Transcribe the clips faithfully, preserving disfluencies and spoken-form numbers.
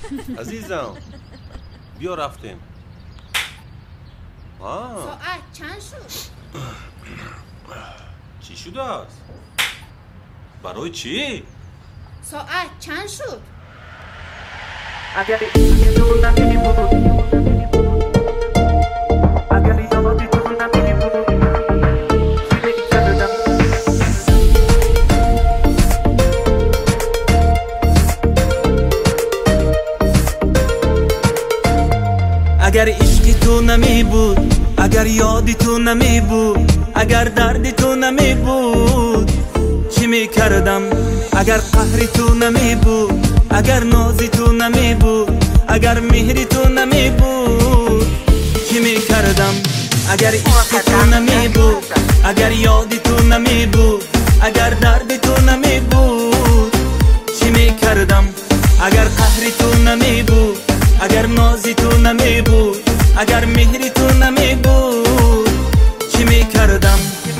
عزیزم بیا رفتیم. آه. ساعت چند شد؟ چی شده است؟ برای چی؟ ساعت چند شد؟ اگر این تو نمی بود، اگر یادی تو نمی بود، چی کردم؟ اگر عشقی تو نمی بود، اگر یادی تو نمی بود، اگر دردی تو نمی بود، چی می کردم؟ اگر قهری تو نمی بود، اگر نازی تو نمی بود، اگر مهری تو نمی بود، چی می کردم؟ اگر عشقی تو نمی بود، اگر یادی تو نمی بود، اگر دردی تو نمی بود، چی می کردم؟ اگر قهری تو نمی بود، اگر نازی تو نمی بود، اگر مهری تو نمی بود، چی می کردم؟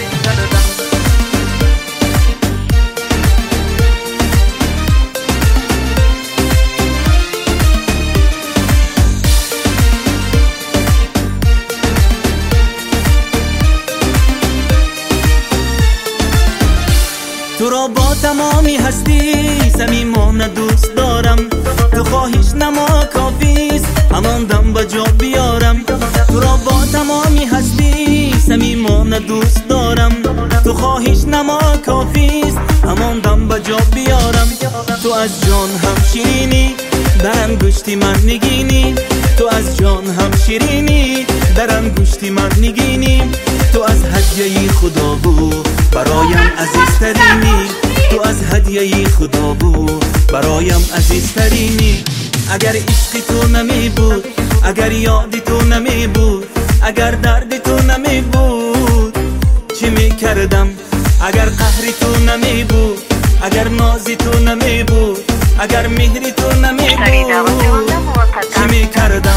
تو را با تمامی هستی صمیمانه دوست دارم، تو خواهش نما کافیست همان دم به جا بیارم. تو را با تمامی هستی صمیمانه دوست دارم، تو خواهش نما کافیست همان دم به جا بیارم. تو از جان هم شیرینی در انگشتی من نگینی، تو از جان هم شیرینی در انگشتی من نگینی. تو از هدیه خدا بود برایم عزیزترینی، تو از هدیه خدا بود برایم عزیزترینی. اگر عشقی تو نمی بود، اگر یادی تو نمی بود، اگر دردی تو نمی بود، چی می کردم؟ اگر قهری تو نمی بود، اگر نازی تو نمی بود، اگر مهری تو نمی بود، چی می کردم؟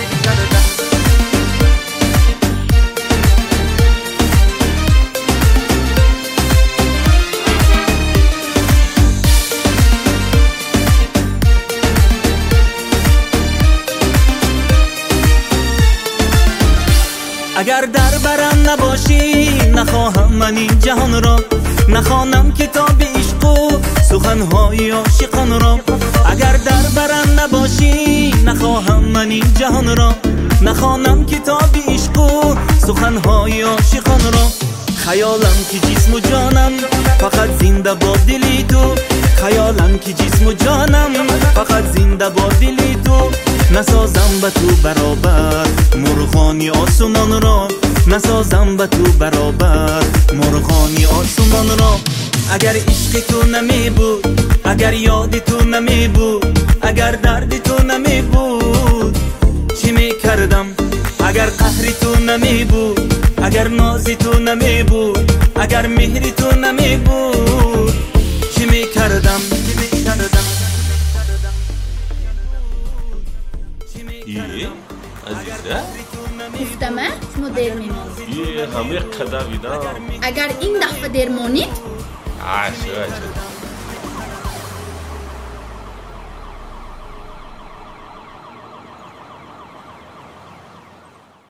اگر در برم نباشی نخواهم من این جهان را، نخوانم کتاب عشق و سخنهای عاشقان را. اگر در برم نباشی نخواهم من این جهان را، نخوانم کتاب عشق و سخنهای عاشقان را. خیالم که جسم و جانم فقط زنده با دلی تو، خیالم که جسم و جانم فقط زنده با دلی تو. نسازم به تو برابر مرغانی آسمان را، نسازم به تو برابر مرغانی آسمان را. اگر عشق تو نمی بود، اگر یادی تو نمی بود، اگر دردی تو نمی بود، چی می کردم؟ اگر قهری تو نمی بود، اگر نازی تو نمی بود، اگر مهری تو نمی بود، چی می کردم؟ ایه عزیزه گفتمه شما دیر میمانید. ایه همه قدر اینا اگر این دفعه دیر مانید عاشه عاشه